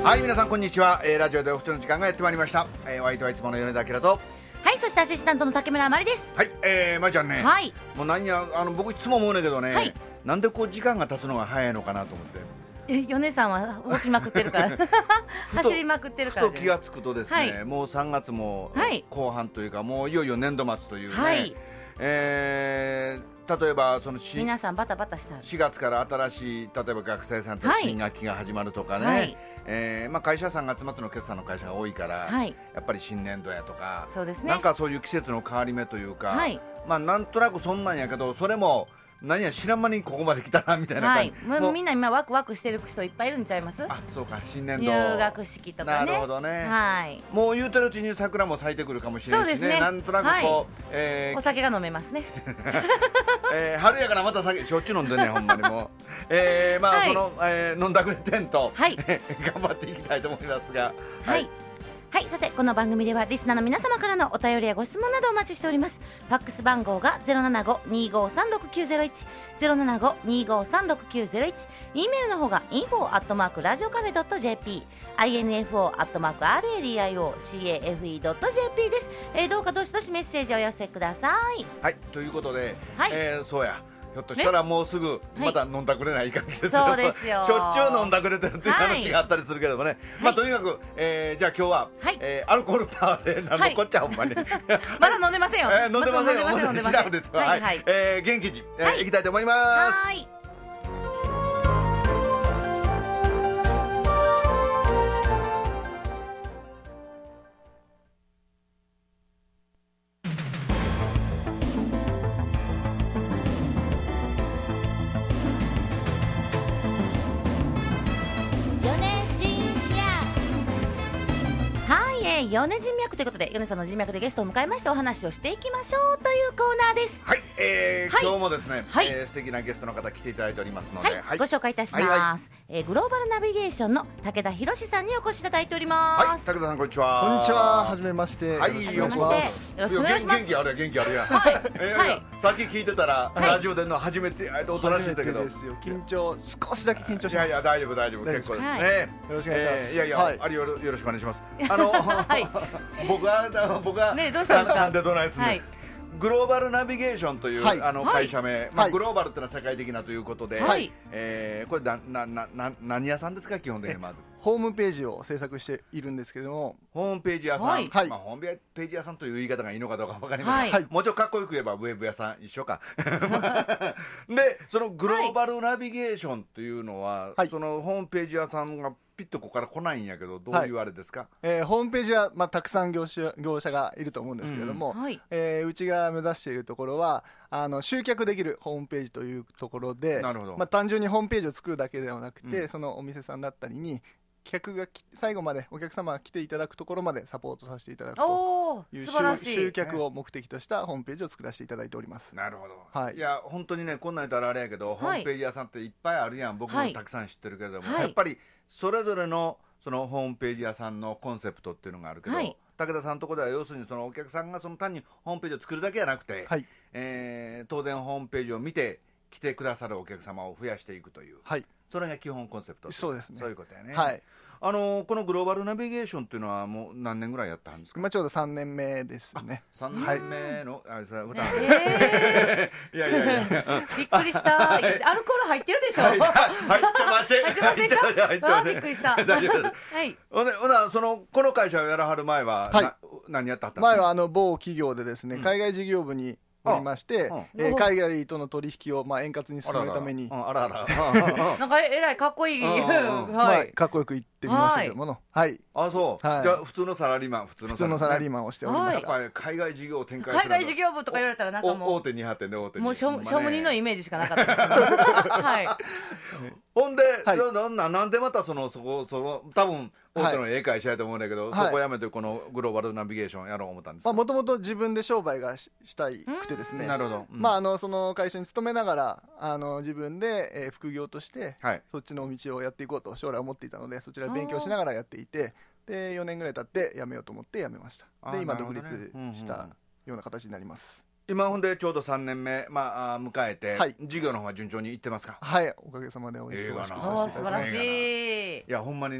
はい、皆さんこんにちは。ラジオでおふつの時間がやってまいりました。お相手はいつもの米田明と。 はい、そしてアシスタントの竹村あまりです。 はい、まいちゃんね、 はい、 もう何や僕いつも思うんだけどね、 はい、 なんでこう時間が経つのが早いのかなと思って。 米さんは動きまくってるから走りまくってるからふと気がつくとですね、はい、もう3月も後半というか、もういよいよ年度末というね、はい、例えばその皆さんバタバタした 4月から新しい例えば学生さんと新学期が始まるとかね、はい、会社3月末の決算の会社が多いから、はい、やっぱり新年度やとか、 そうですね、 なんかそういう季節の変わり目というか、 はい、 なんとなくそんなんやけど、それも何や知らん間にここまで来たなみたいな感じ、 はい、もうみんな今ワクワクしてる人いっぱいいるんちゃいます？ あ、そうか、新年度入学式とかね。 なるほどね、 はい、 もう言うてるうちに桜も咲いてくるかもしれないし ね、なんとなくこう、はい、 お酒が飲めますね春やからまた酒しょっちゅう飲んでねほんまにもう、はい、その、飲んだくれてんと、はい、頑張っていきたいと思いますが、 はい、はい、さてこの番組ではリスナーの皆様からのお便りやご質問などお待ちしております。ファックス番号が 075-2536901 075-2536901、 E メールの方が info@radiocafe.jp info@radio.cafe.jp です。どうかどしどしメッセージをお寄せください。 はい、ということで、はい、そうや、ひょっとしたらもうすぐまた飲んだくれないかん季節、 そうですよしょっちゅう飲んだくれてるっていう話があったりするけどもね、はい、とにかく、じゃあ今日は、はい、アルコールパワーで何のこっちゃ、ほんまにまだ飲んでませんよ、 飲んでませんよ、飲んでません、シラフですわ、はいはい、元気に、いきたいと思います。はい、 米人脈ということで、米さんの人脈でゲストを迎えましてお話をしていきましょうというコーナーです。 はい、今日もですね、素敵なゲストの方来ていただいておりますので、 はい、ご紹介いたします、グローバルナビゲーションの武田博さんにお越しいただいております。 はい、武田さんこんにちは。 こんにちは、はじめまして。 はい、よろしくお願いします。 よろしくお願いします。 元気あるや、元気あるや。 はい、 さっき聞いてたら、ラジオでの初めておとなしいんだけど、 緊張、少しだけ緊張します。 いやいや、大丈夫大丈夫、結構ですね。 よろしくお願いします。 いやいや、よろしくお願いします。僕はね、どうしたんですか。 でどないですね。グローバルナビゲーションという会社名、グローバルってのは世界的なということで、これ何屋さんですか、基本的に。まずホームページを制作しているんですけれども、 ホームページ屋さん、ホームページ屋さんという言い方がいいのかどうか分かりません。もうちょっとかっこよく言えばウェブ屋さん一緒かで、そのグローバルナビゲーションというのは、そのホームページ屋さんがピッとここから来ないんやけど、どういうあれですか。 ホームページは、たくさん業者がいると思うんですけれども、うちが目指しているところは集客できるホームページというところで、単純にホームページを作るだけではなくて、そのお店さんだったりに客が最後までお客様が来ていただくところまでサポートさせていただくという集客を目的としたホームページを作らせていただいております。 なるほど、はい、いや本当にね、こんなん言ったらあれやけど、ホームページ屋さんっていっぱいあるやん。僕もたくさん知ってるけれども、やっぱりそれぞれのそのホームページ屋さんのコンセプトっていうのがあるけど、武田さんのところでは要するにそのお客さんがその単にホームページを作るだけじゃなくて、当然ホームページを見て来てくださるお客様を増やしていくという、それが基本コンセプト。 そうですね、 そういうことやね。はい、このグローバルナビゲーションっていうのはもう何年ぐらいやったんですか。 今ちょうど3年目ですね。 3年目の、いやいやびっくりした。アルコール入ってるでしょ。 入ってません。 入ってませんか。びっくりした。 大丈夫です。はい。この会社をやらはる前は何やったんですか。 前は某企業でですね、海外事業部におりまして、海外との取引を円滑に進めるために、 なんかえらいかっこいい、 かっこよく言ってみましたけども、はい。 あ、そう。じゃあ普通のサラリーマン、 普通のサラリーマンをしておりました。 海外事業を展開する。 海外事業部とか言われたらなんかもう大手に張ってね、大手に。 もう庶務人のイメージしかなかったです。はい。 ほんでなんでまたそこ多分大手の英会社やと思うんだけど、そこやめてこのグローバルナビゲーションやろう思ったんですか。 もともと自分で商売がしたいくてですね。 なるほど。 その会社に勤めながら自分で副業としてそっちの道をやっていこうと将来思っていたので、そちら勉強しながらやっていて、で4年ぐらい経って辞めようと思って辞めました。で今独立したような形になります。 今ほんでちょうど3年目、迎えて、授業の方は順調にいってますか。 はい、おかげさまでお忙しくさせていただきました。 素晴らしい。 いやほんまにね、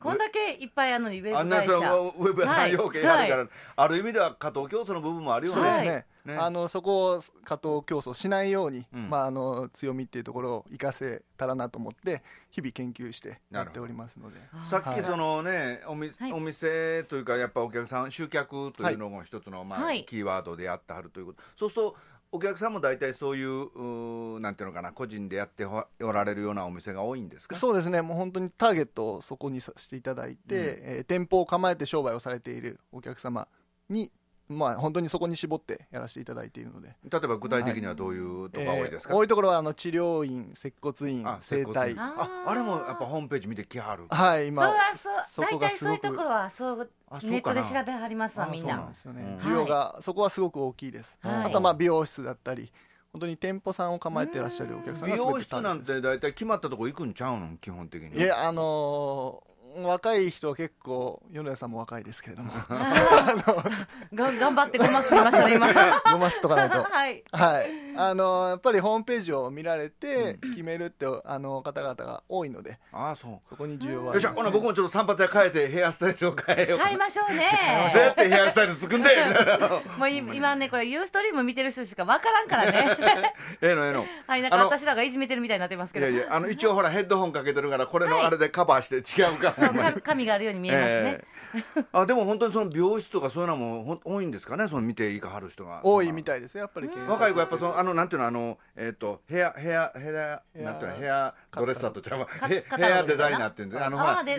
こんだけいっぱいあるのにウェブ会社、 ウェブ屋さん要件やるから、ある意味では加藤競争の部分もあるよね。 そうですね。そこを加藤競争しないように、強みっていうところを生かせたらなと思って日々研究してやっておりますので。 さっきそのね、お店というかやっぱお客さん集客というのも一つのキーワードでやってはるということ。そうするとお客さんも大体そういうなんていうのかな、個人でやっておられるようなお店が多いんですか？ そうですね。もう本当にターゲットをそこにさせていただいて、店舗を構えて商売をされているお客様に本当にそこに絞ってやらせていただいているので。 例えば具体的にはどういうとこが多いですか？ 多いところは治療院、接骨院、整体。 あれもやっぱホームページ見てきはる。 はい、今大体そういうところはネットで調べはりますわ、みんな。 そうなんですよね。需要がそこはすごく大きいです。あとは美容室だったり、本当に店舗さんを構えていらっしゃるお客さんが美容室なんて大体決まったとこ行くんちゃうの？基本的に。 いや、若い人は結構、米田さんも若いですけれども頑張ってごますりましたね今ごますとかないとはい、 やっぱりホームページを見られて決めるって方々が多いので、そこに需要はありますね。 よっしゃ、ほな僕もちょっと散髪屋変えてヘアスタイルを変えよう。 変えましょうね。 どうやってヘアスタイル作んでもう今ね、これユーストリーム見てる人しか分からんからねええのはい、なんか私らがいじめてるみたいになってますけど。 いや一応ほらヘッドホンかけてるから、これのあれでカバーして違うか。 髪があるように見えますね。 でも本当にその美容室とかそういうのも多いんですかね、その見ていかはる人が。 多いみたいですやっぱり。 若い子やっぱなんていうの、ヘアなんていうの、ヘアドレッサーとちゃうわ、ヘアデザイナーっていうんです。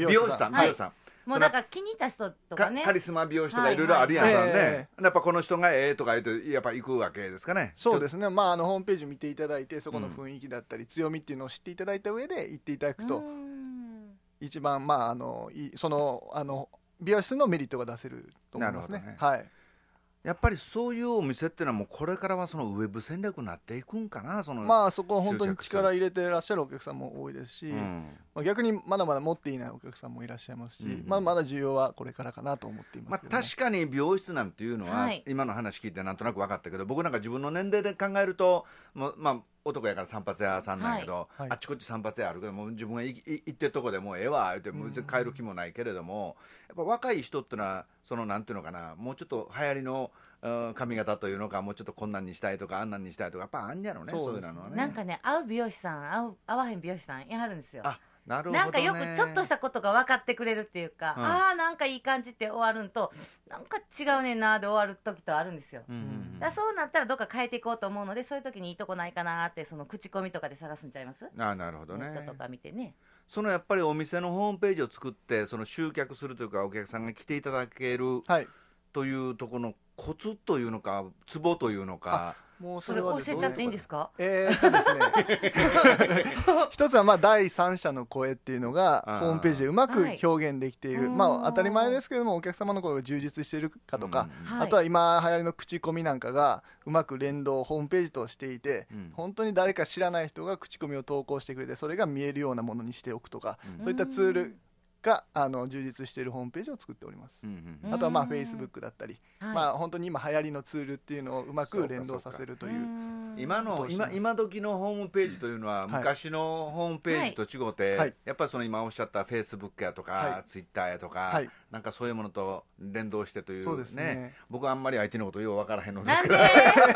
美容師さん。 もうなんか気に入った人とかね、 カリスマ美容師とかいろいろあるやんね。やっぱこの人がとか言うとやっぱ行くわけですかね。 そうですね。ホームページ見ていただいて、そこの雰囲気だったり強みっていうのを知っていただいた上で行っていただくと一番その美容室のメリットが出せると思いますね。はい。 やっぱりそういうお店っていうのはもうこれからはそのウェブ戦略になっていくんかな。そこは本当に力入れていらっしゃるお客さんも多いですし、逆にまだまだ持っていないお客さんもいらっしゃいますし、まだ需要はこれからかなと思っていますけどね。 確かに美容室なんていうのは、今の話聞いてなんとなく分かったけど、僕なんか自分の年齢で考えると男やから散髪屋さんなんやけど、あっちこっち散髪屋あるけども、自分が行ってるとこでもうええわってもう帰る気もないけれども、やっぱ若い人ってのはそのなんていうのかな、もうちょっと流行りの髪型というのか、もうちょっとこんなんにしたいとかあんなんにしたいとかやっぱあんやろね。そういうのはね。 なんかね、合う美容師さん合わへん美容師さんやはるんですよ。 なるほどね。 なんかよくちょっとしたことが分かってくれるっていうか、なんかいい感じって終わるんと、なんか違うねんなで終わる時とあるんですよ。だそうなったらどっか変えていこうと思うので、そういう時にいいとこないかなって、その口コミとかで探すんちゃいます？ なるほどね。 ネットとか見てね。 そのやっぱりお店のホームページを作ってその集客するというか、お客さんが来ていただけるというところのコツというのかツボというのか、 もうそれ教えちゃっていいんですか？ ですね一つは第三者の声っていうのがホームページでうまく表現できている、当たり前ですけども、お客様の声が充実しているかとか、あとは今流行りの口コミなんかがうまく連動ホームページとしていて、本当に誰か知らない人が口コミを投稿してくれて、それが見えるようなものにしておくとか、そういったツールが充実しているホームページを作っております。あとはFacebook だったり、本当に今流行りのツールっていうのをうまく連動させるという。 今時のホームページというのは昔のホームページと違って、やっぱりその今おっしゃった Facebook やとか Twitter やとか、なんかそういうものと連動してというね。僕はあんまり IT のことよう分からへんのですけど。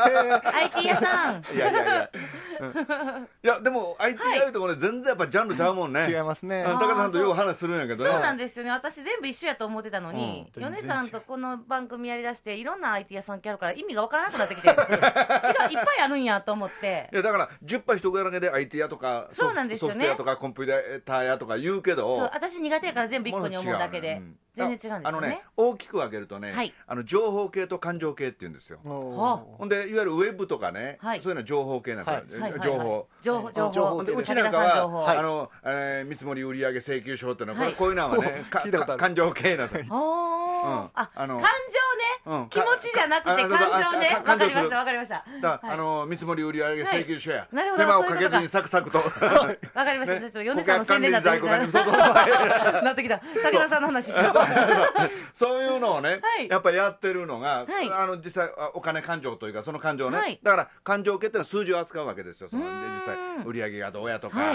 IT 屋さん。 いやでも IT やいうところで全然やっぱジャンルちゃうもんね。 違いますね。 高田さんとよう話するんやけどね。 そうなんですよね。私全部一緒やと思ってたのに、米さんとこの番組やりだしていろんな IT 屋さん来あるから意味が分からなくなってきて、違ういっぱいあるんやと思って。 いやだから10杯人だけで IT 屋とかソフト屋とかコンピューター屋とか言うけど、 私苦手やから全部1個に思うだけで全然違うんですよね。 大きく分けるとね、情報系と感情系って言うんですよ。ほんでいわゆるウェブとかね、そういうのは情報系なんですよ。情報で、うちなんかは見積もり売上請求書っていうのはこういうのはね感情系なんです。 感情ね、気持ちじゃなくて感情ね。わかりましたわかりました。 見積もり売上請求書や、 手間をかけずにサクサクと。 わかりました。米さんの宣伝だったなってきた。武田さんの話しました。 そういうのをね、やっぱやってるのが実際お金勘定というか、その勘定ね、だから勘定系ってのは数字を扱うわけですよ。その実際売上がどうやとか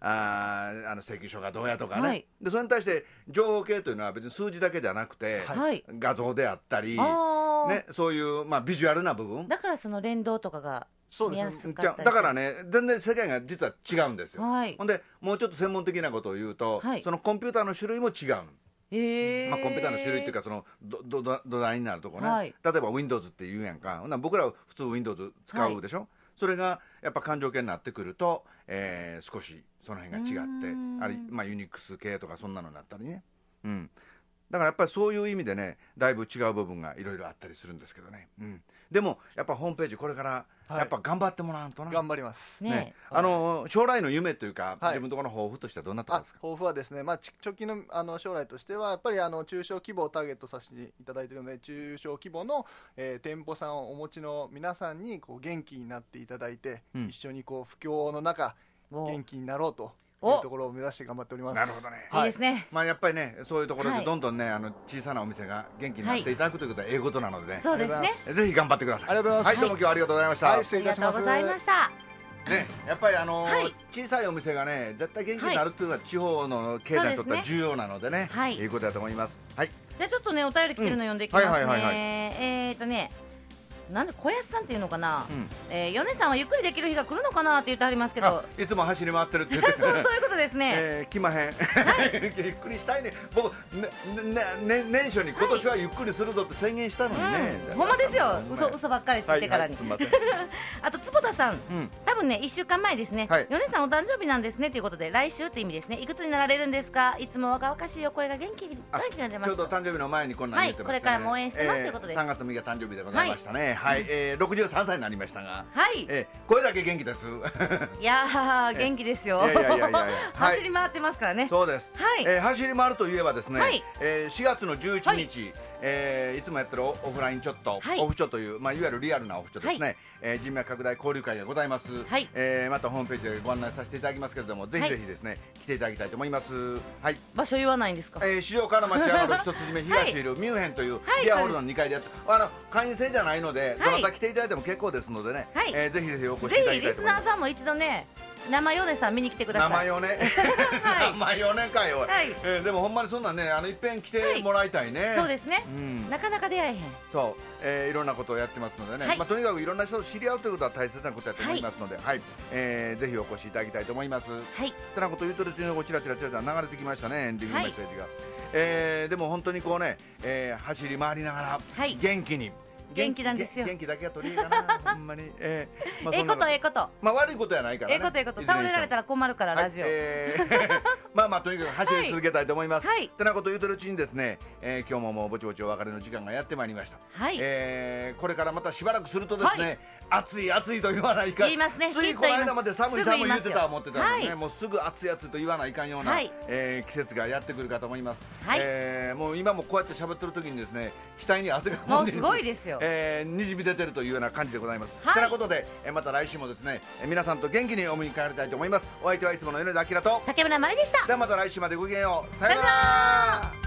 請求書がどうやとかね、でそれに対して情報系というのは別に数字だけじゃなくて、画像であったり、ね、そういう、ビジュアルな部分だからその連動とかが見やすかったりだからね全然世界が実は違うんですよ、ほんでもうちょっと専門的なことを言うと、そのコンピューターの種類も違う。コンピューターの種類っていうかその土台になるとこね、例えば Windows って言うやんか、僕らは普通 Windows 使うでしょ、それがやっぱ環状系になってくると、少しその辺が違ってユニックス系とかそんなのになったりね、だからやっぱりそういう意味でねだいぶ違う部分がいろいろあったりするんですけどね、でもやっぱホームページこれからやっぱ頑張ってもらわんとな、 頑張りますね。 将来の夢というか、自分のところの抱負としてはどんなところですか？ 抱負はですね、直近の将来としてはやっぱり中小規模をターゲットさせていただいているので、中小規模の、店舗さんをお持ちの皆さんに元気になっていただいて、一緒に不況の中元気になろうというところを目指して頑張っております。 なるほどね、 いいですね。 やっぱりねそういうところでどんどんね、小さなお店が元気になっていただくということはことなのでね、 そうですね、 ぜひ頑張ってください。 ありがとうございます。 どうも今日はありがとうございました。 ありがとうございました。 ね、やっぱり小さいお店がね絶対元気になるっていうのは地方の経済にとっては重要なのでね、いいことだと思います。 じゃあちょっとねお便り来てるの読んでいきますね。なんで小安さんっていうのかな、米さんはゆっくりできる日が来るのかなって言ってありますけど、 いつも走り回ってるって言ってそういうことですね。 来まへん、ゆっくりしたいね。僕年初に今年はゆっくりするぞって宣言したのにね、 ほんまですよ、嘘ばっかりついてからに。あと坪田さん、多分ね1週間前ですね、米さんお誕生日なんですねということで、来週って意味ですね。いくつになられるんですか？いつも若々しいお声が元気に出ます。 ちょうど誕生日の前にこんなに言ってましたね。 これからも応援してますということです。 3月6日誕生日でございましたね。63歳になりましたが、これだけ元気です。 いやー元気ですよ。走り回ってますからね。 そうです。走り回るといえばですね、4月の11日、いつもやってるオフラインちょっと、オフチョという、いわゆるリアルなオフチョですね、人脈拡大交流会がございます。またホームページでご案内させていただきますけれども、ぜひぜひですね来ていただきたいと思います。 場所言わないんですか？ 市場から町上がる一筋目東いるミュンヘンというギアホールの2階でやって、会員制じゃないのでどなた来ていただいても結構ですのでね、ぜひぜひお越しいただきたいと思います。 ぜひリスナーさんも一度ね生米さん見に来てください。 生米生米かよ。でもほんまにそんなんねいっぺん来てもらいたいね。 そうですね、なかなか出会えへん。 そう、いろんなことをやってますのでね、とにかくいろんな人を知り合うということは大切なことだと思いますので、ぜひお越しいただきたいと思います。てなことを言うとるうちにチラチラ流れてきましたね、エンディングメッセージが。でも本当にこうね、走り回りながら元気に元気なんですよ。 元気だけは取り柄なほんまにこと悪いことやないからね。 倒れられたら困るからラジオ。 とにかく走り続けたいと思います。ってなことを言うとるうちにですね、今日ももうぼちぼちお別れの時間がやってまいりました。これからまたしばらくするとですね、暑い暑いと言わないかん。 言いますね。 ついこの間まで寒い寒い言ってた思ってたのでね、もうすぐ暑い暑いと言わないかんような季節がやってくるかと思います。もう今もこうやって喋ってる時にですね、額に汗がもうすごいですよ。 にじみ出てるというような感じでございます。ということでまた来週もですね皆さんと元気にお迎え帰りたいと思います。お相手はいつもの米田明と竹村麻里でした。 ではまた来週までごきげんよう。さよなら。